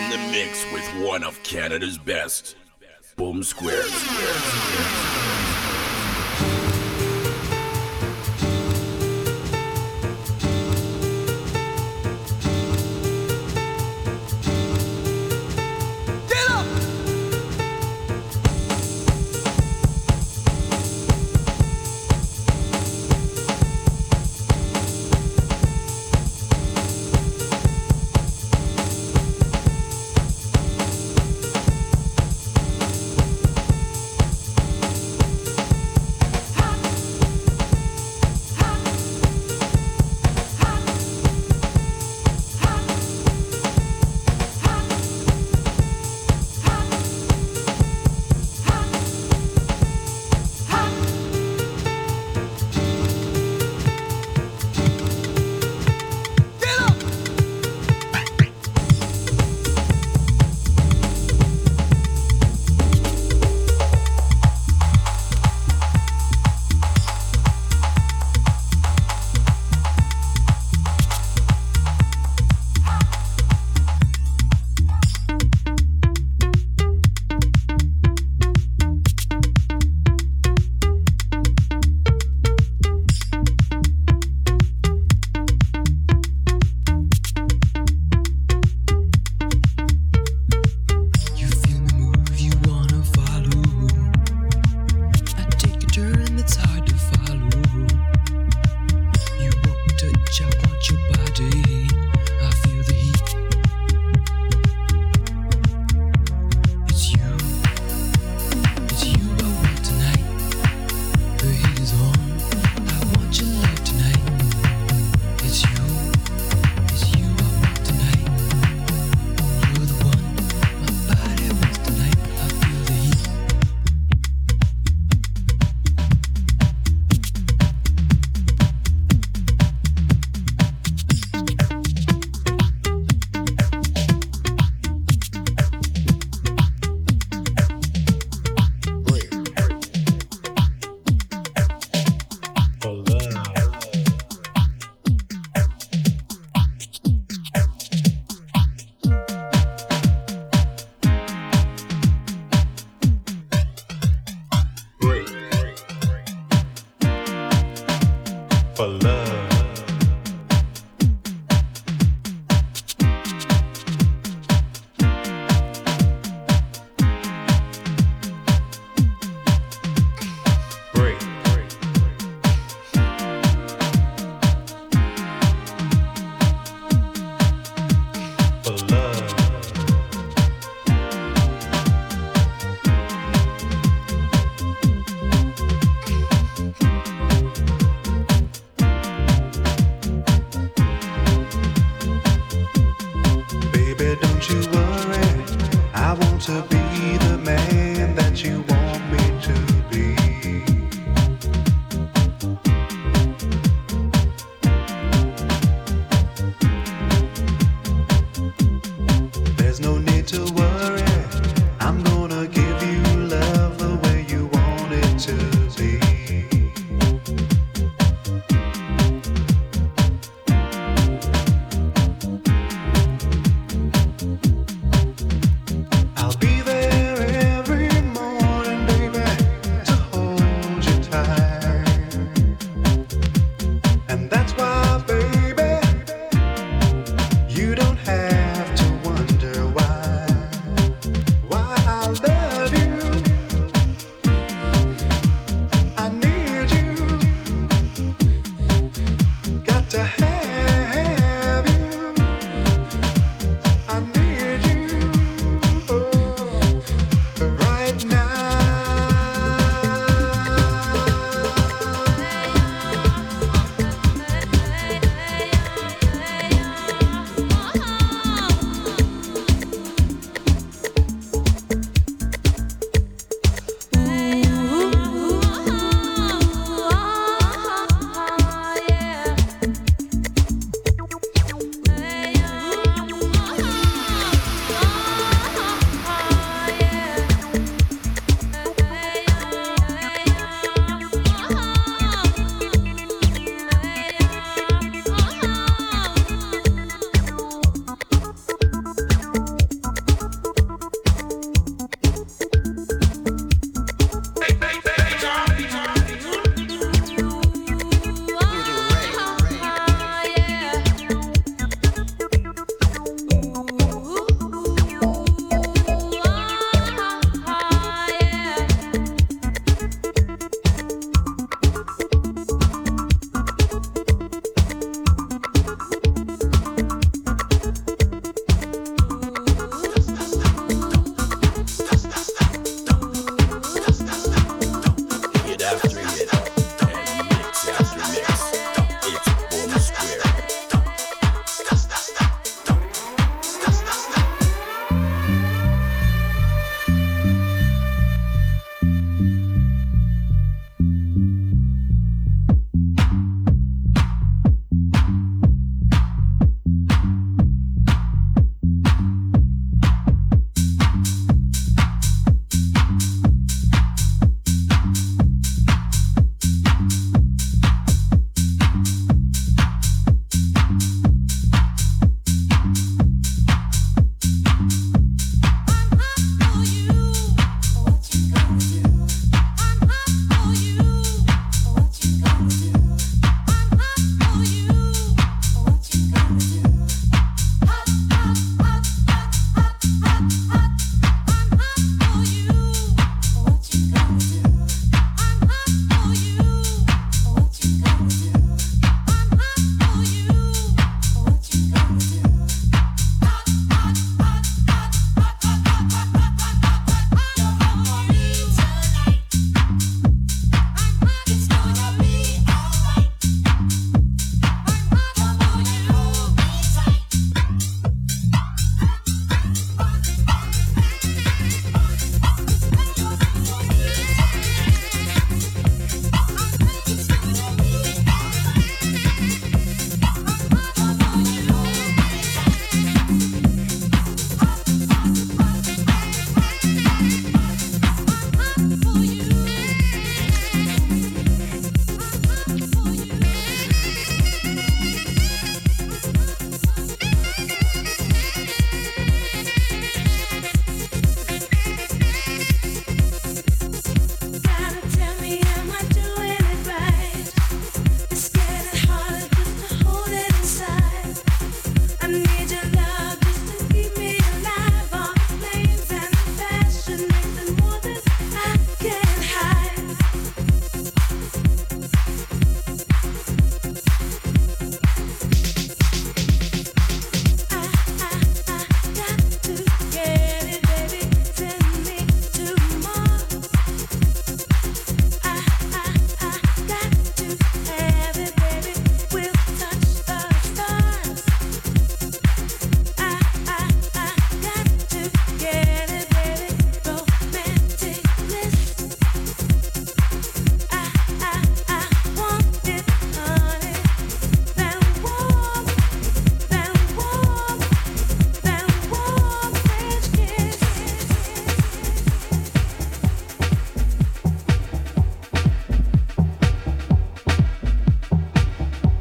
the mix with one of Canada's best, Boom Squares.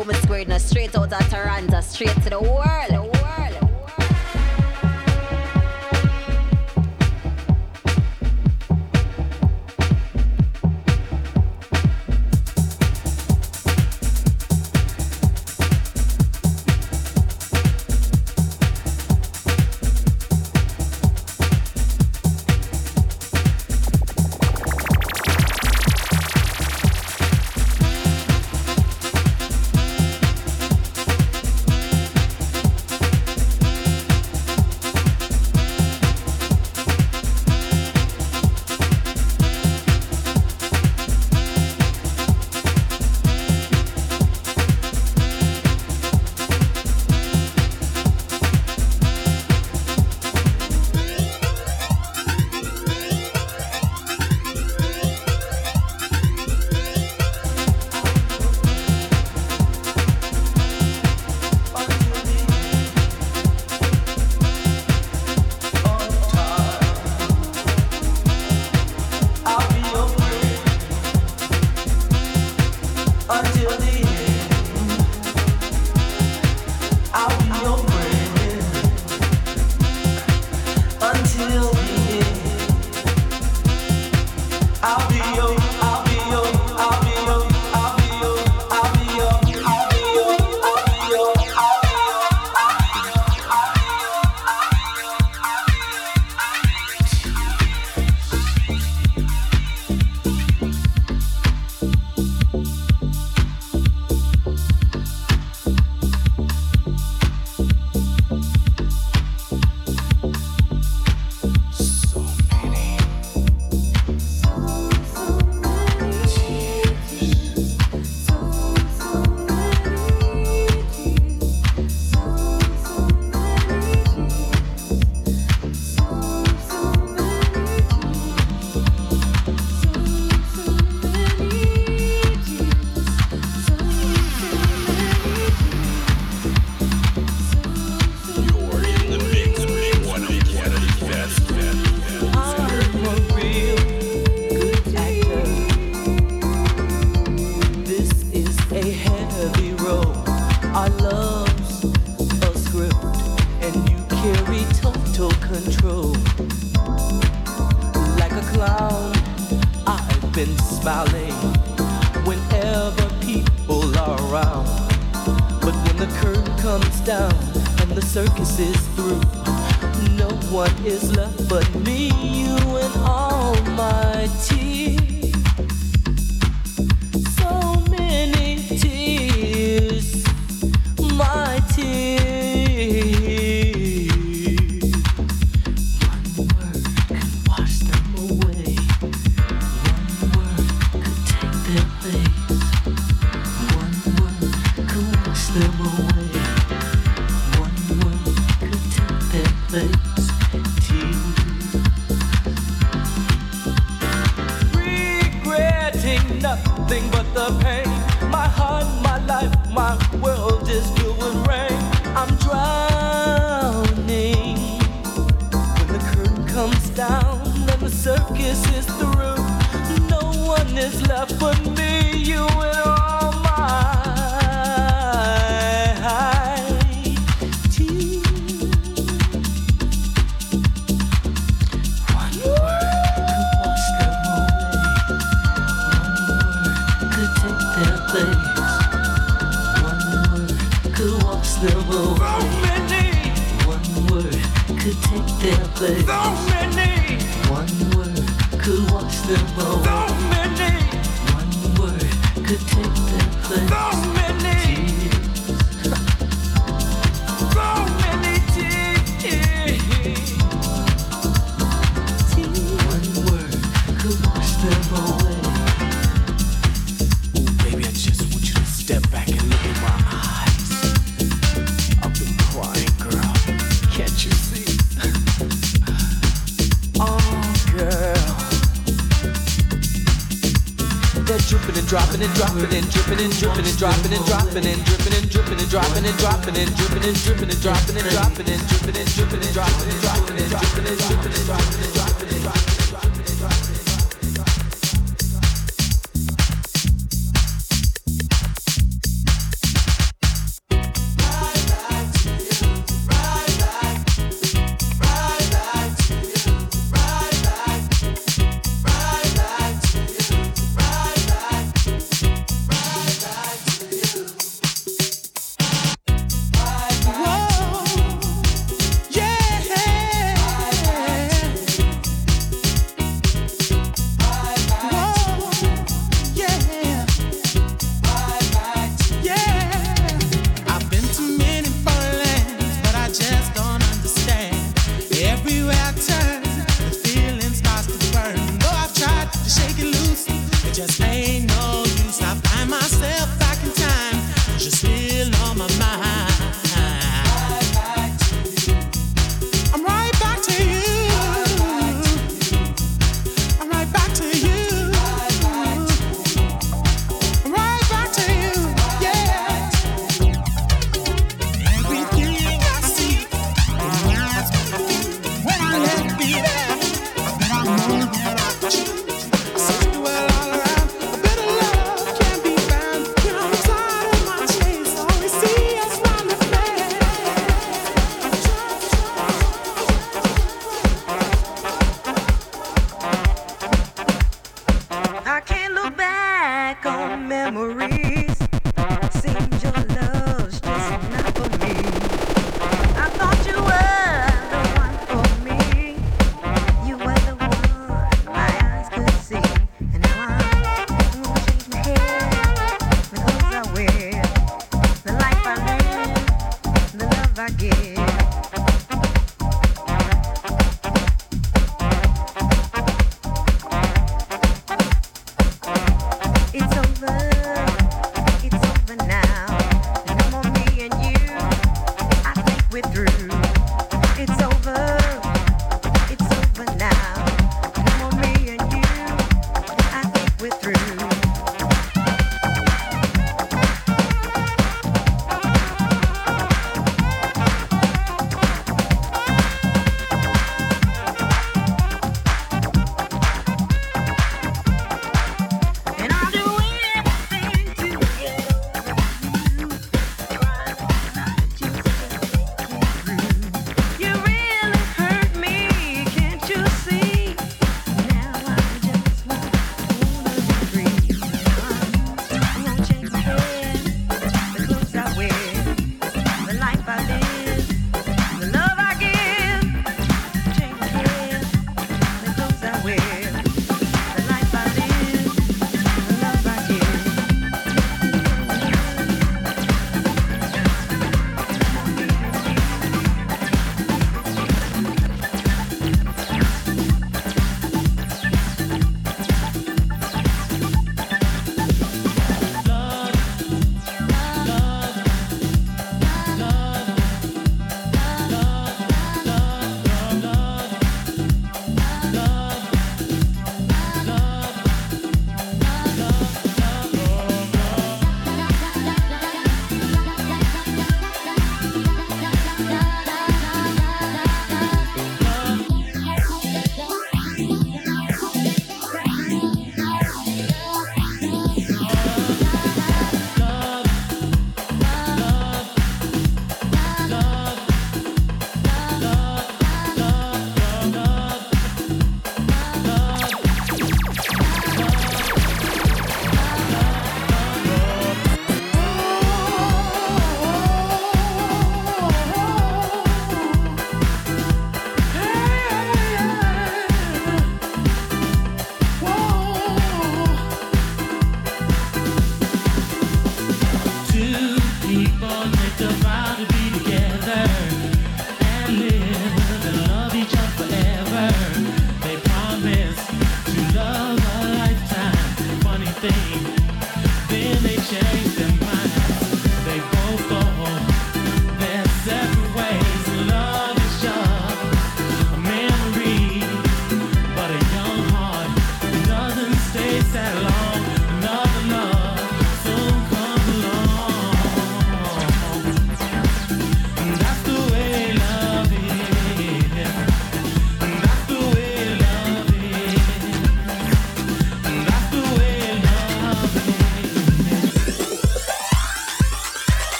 how me squared now. Straight out of Toronto, straight to the world. dropping and dropping and dripping and dripping and dropping and dropping and dripping and dripping and dropping and dropping and dripping and dripping and dropping and dropping and dripping and dripping and dropping and dropping and dripping and dripping and dropping and dropping and dropping.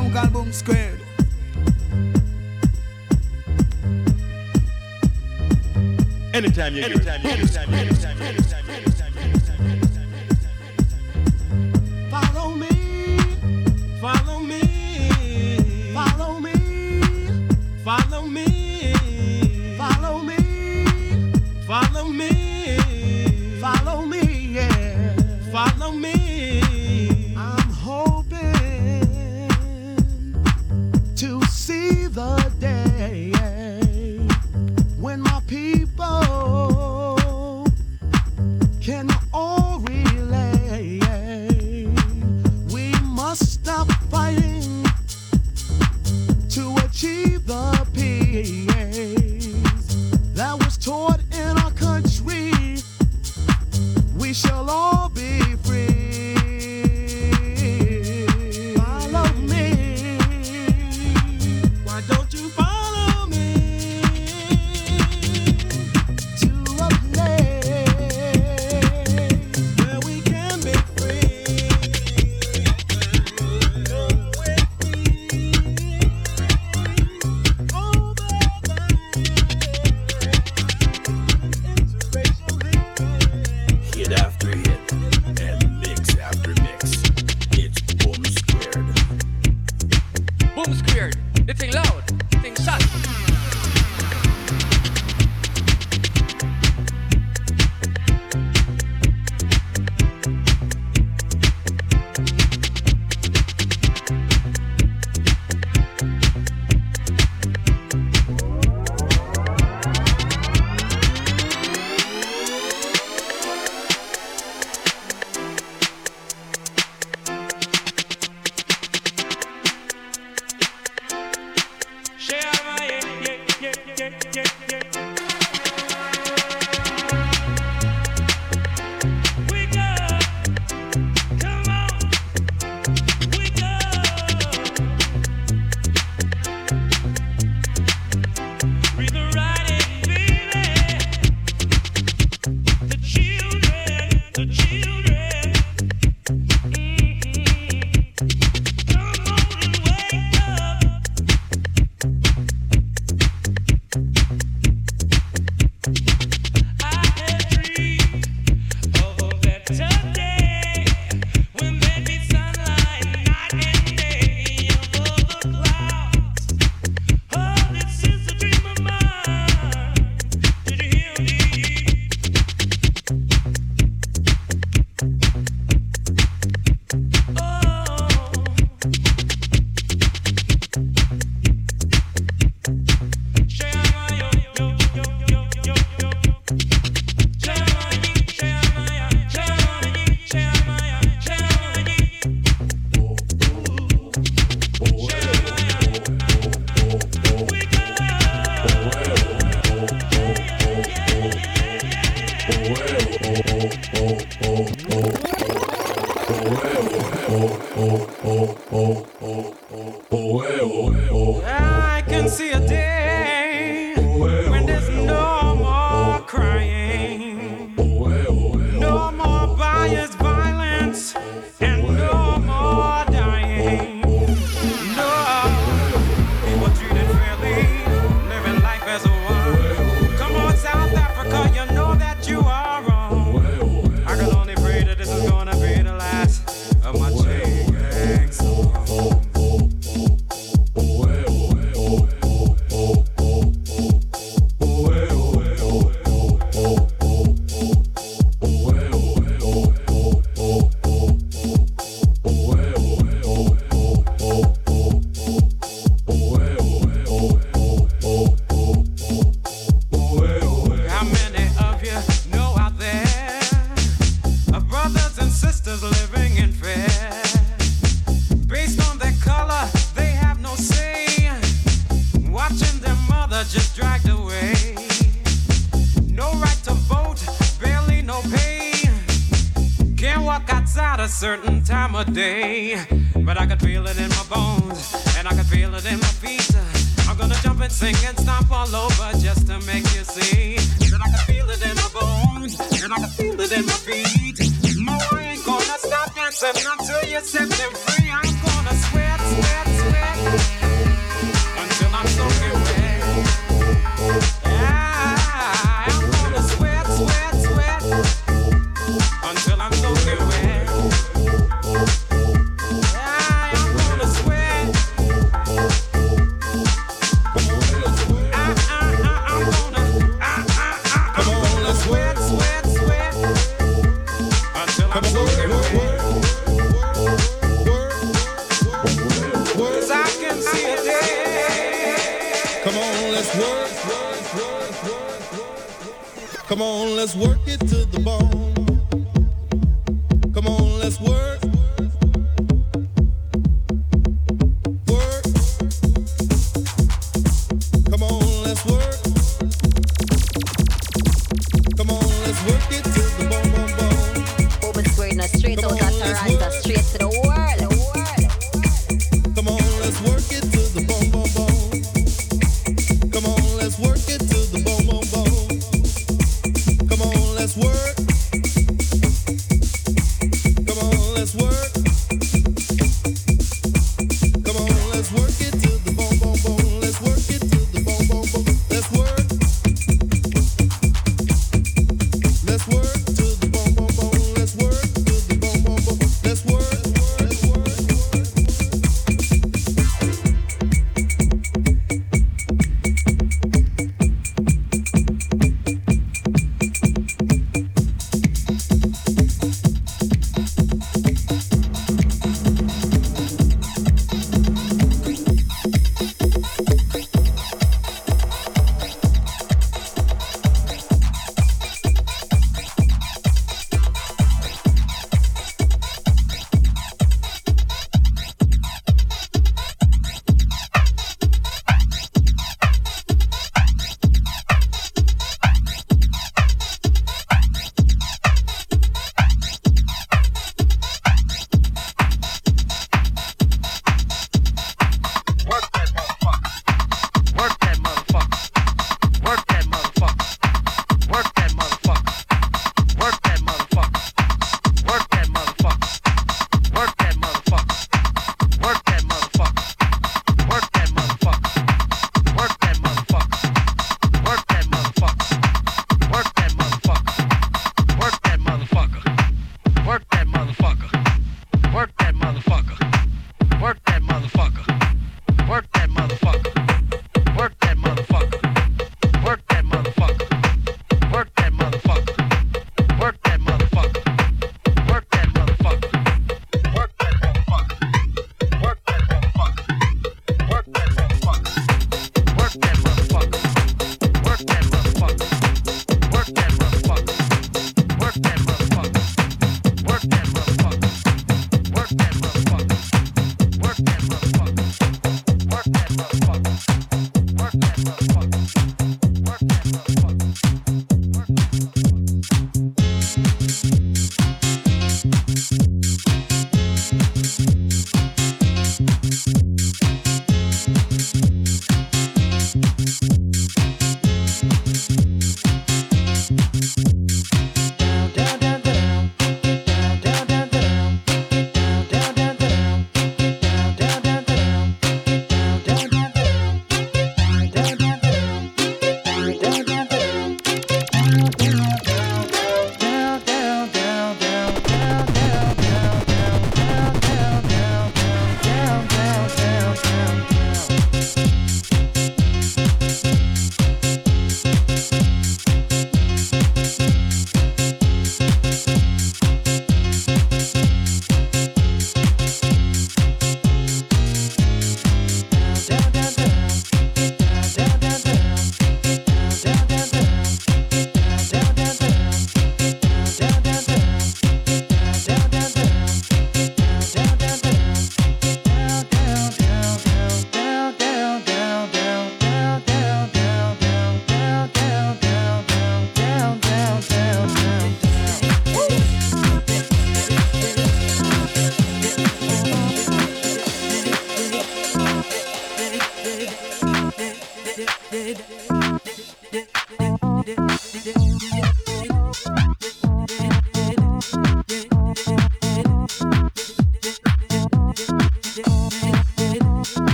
song called Boom Squared. Anytime you Follow me, follow me, follow me, follow me, follow me, follow me, follow me, yeah, follow me. I'm hoping to see the day when my people can all relate. We must stop fighting to achieve the peace that was taught in our country. We shall all be free. Follow me. Why don't you follow me to a place where we can be free? Go with me over the interracial hate. Hit after hit and mix after mix. It's Boom Squared. Boom squared. The thing loud. The thing shot. I can see a day when there's no more crying, no more bias, violence, and no more dying. No, people treated fairly, living life as a one. Come on, South Africa, you know that you are wrong. I can only pray that this is gonna be the last of my chain gang song. How many of you know out there of brothers and sisters living in fear? Based on their color, they have no say. Watching their mother just dragged away. No right to vote, barely no pay. Can't walk outside a certain time of day. But I can feel it in my bones, and I can feel it in my feet. I'm gonna jump and sing and stomp all over just to make you see that I can feel it in my bones, and I can feel it in my feet. No, I ain't gonna stop dancing until you set them free. I'm gonna sweat, sweat, sweat. Come on, let's work it to the bone. Come on, let's work. Work. Come on, let's work. Come on, let's work it to the bone, bone, bone. Open square, no straight out of Toronto, straight to the world. Come on, let's work it to the bone, bone, bone. Come on, let's work it to the bone, bone, bone. Come on, let's work. Come on, let's work. Come on, let's work it to the bone, bone, bone. Let's work it to the bone, bone, bone. Let's work. Let's work to the bone, bone, bone. Let's work to the bone, bone, bone. Let's work.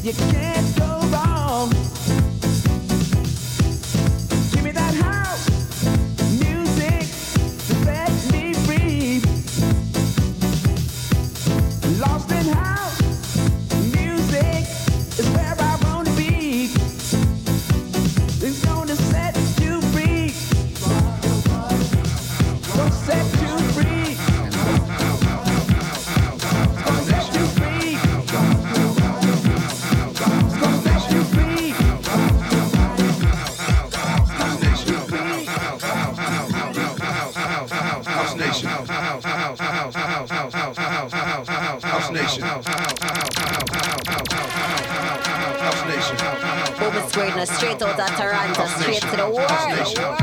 You can't go wrong. Give me that house music to set me free. Lost in house music is where I wanna be. It's gonna set you free. Gonna set you free. Gonna set you free. Gonna set you free. Booba Square, straight out of Toronto, straight to the world.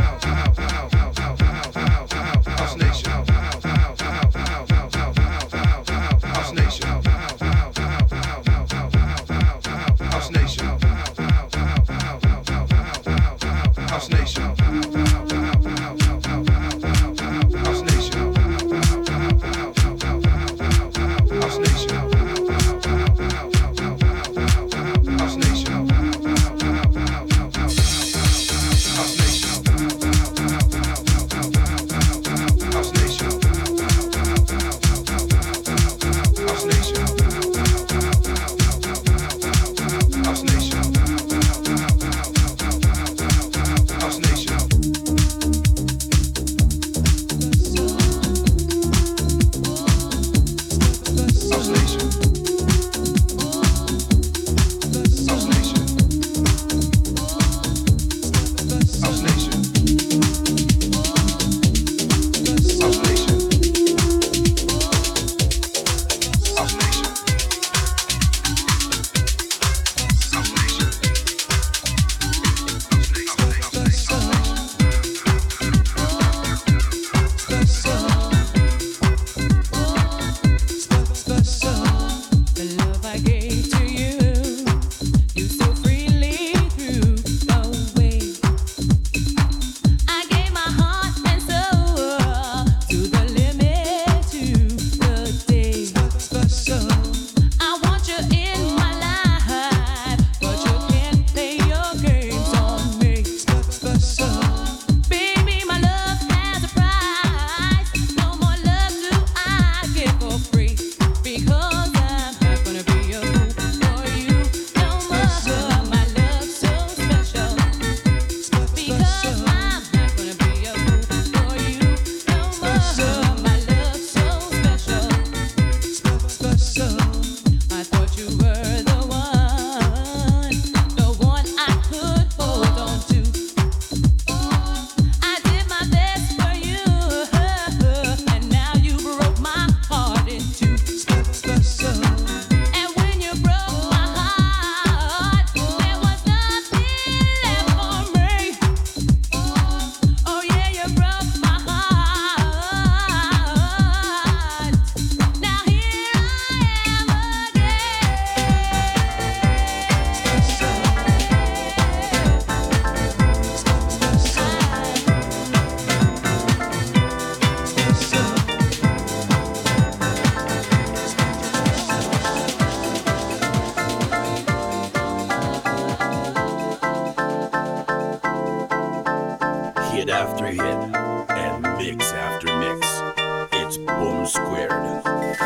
Hit after hit and mix after mix. It's Boom Squared.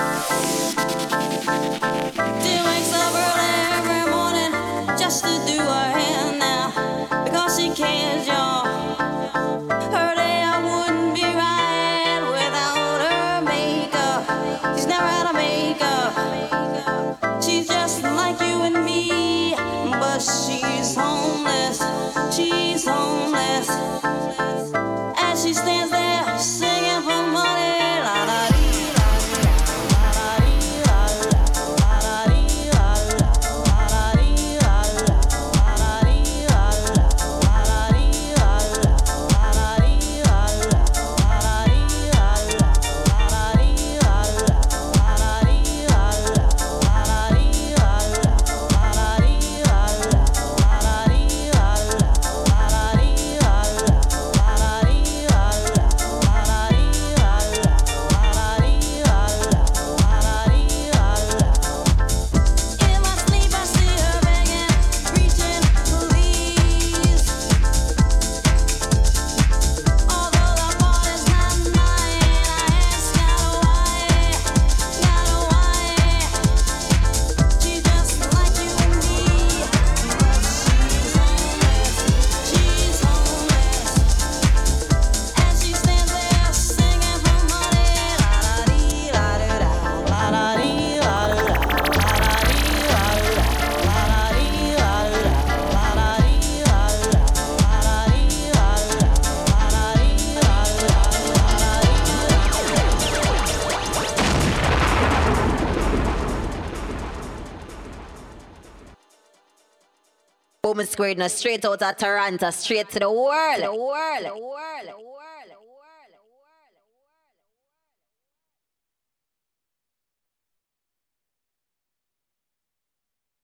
She wakes up early every morning just to do her hair now because she cares, y'all. Her day wouldn't be right without her makeup. She's never had a makeup. She's just like you and me, but she's homeless. She's homeless. As she stands there singing for money, la la dee la la la dee la la la dee la la la dee la la la dee la la la dee la la la dee la la la dee la la la dee la la la dee la la la dee la la la dee la la la dee la la la dee la la Boom Square, no straight out of Toronto, straight to the world.